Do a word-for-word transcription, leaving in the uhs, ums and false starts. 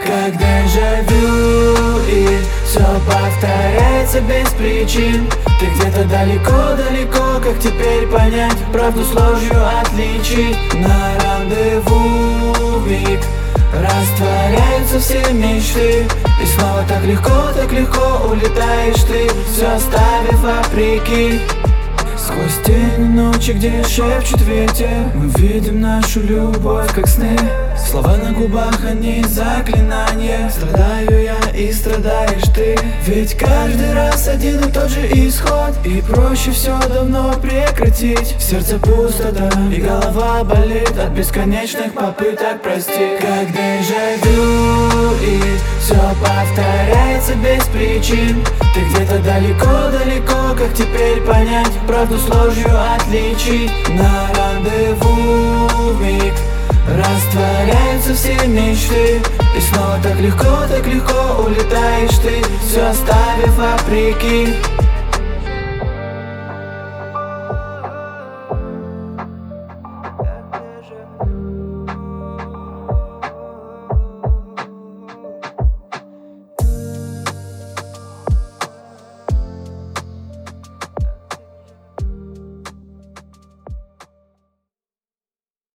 Как дежавю, и все повторяется без причин. Ты где-то далеко-далеко, как теперь понять правду с ложью отличить? На рандеву миг растворяются все мечты, и снова так легко, так легко улетаешь ты, все оставив вопреки. Сквозь тени ночи, где шепчет ветер, мы видим нашу любовь, как сны. Слова на губах, они заклинания. Страдаю я и страдаешь ты. Ведь каждый раз один и тот же исход, и проще все давно прекратить. В сердце пустота, и голова болит от бесконечных попыток простить. Как дежавю, и все повторяется без причин. Ты где-то далеко-далеко, как теперь понять правду с ложью отличить? На рандеву миг растворяются все мечты, и снова так легко, так легко улетаешь ты, все оставив вопреки.